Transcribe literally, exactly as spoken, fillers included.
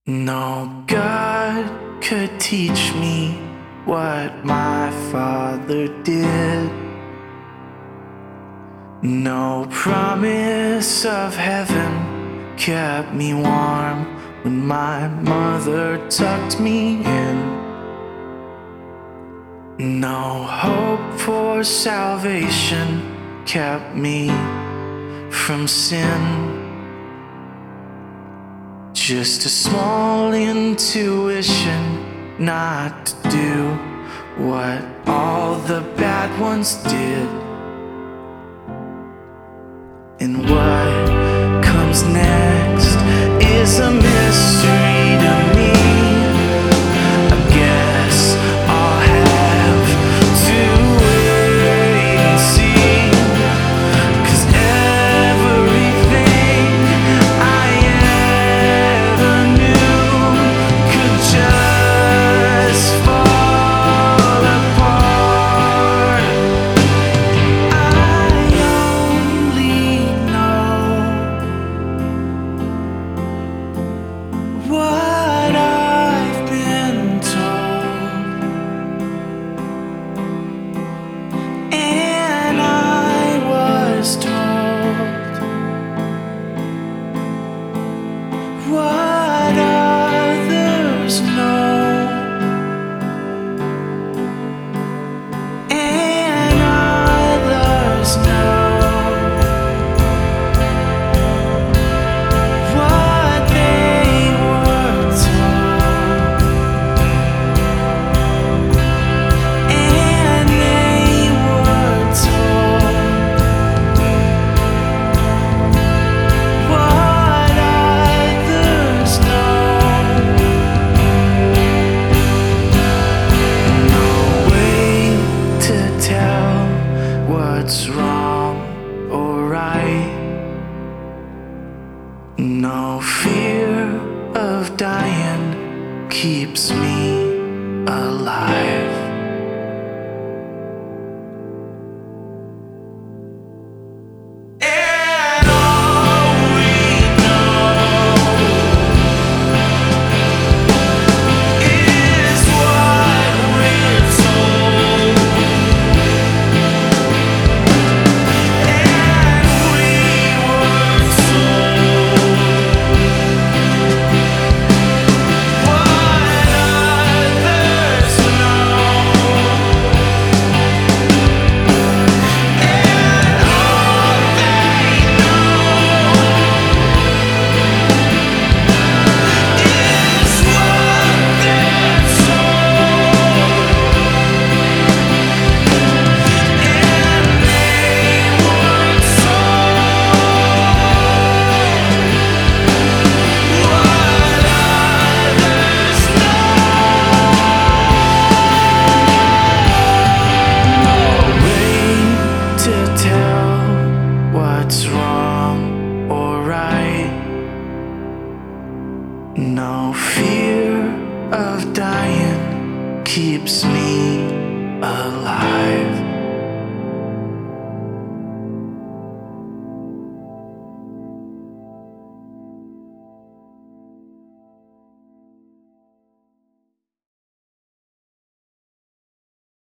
No God could teach me what my father did. No promise of heaven kept me warm when my mother tucked me in. No hope for salvation kept me from sin. Just a small intuition not to do what all the bad ones did. And what comes next is a mystery to me. I guess I'll have to wait and see, 'cause everything I ever knew could just fall apart. I only know what I've been told, and I was told what others know, and others know what they were told, and they were told what others know. No way to tell what's wrong or right. No fear of dying keeps me alive. And all we know is what we're told, and we were told what others know, and all they know is what they're told, and they were told what others know. No way to tell what's wrong or right. No fear of dying keeps me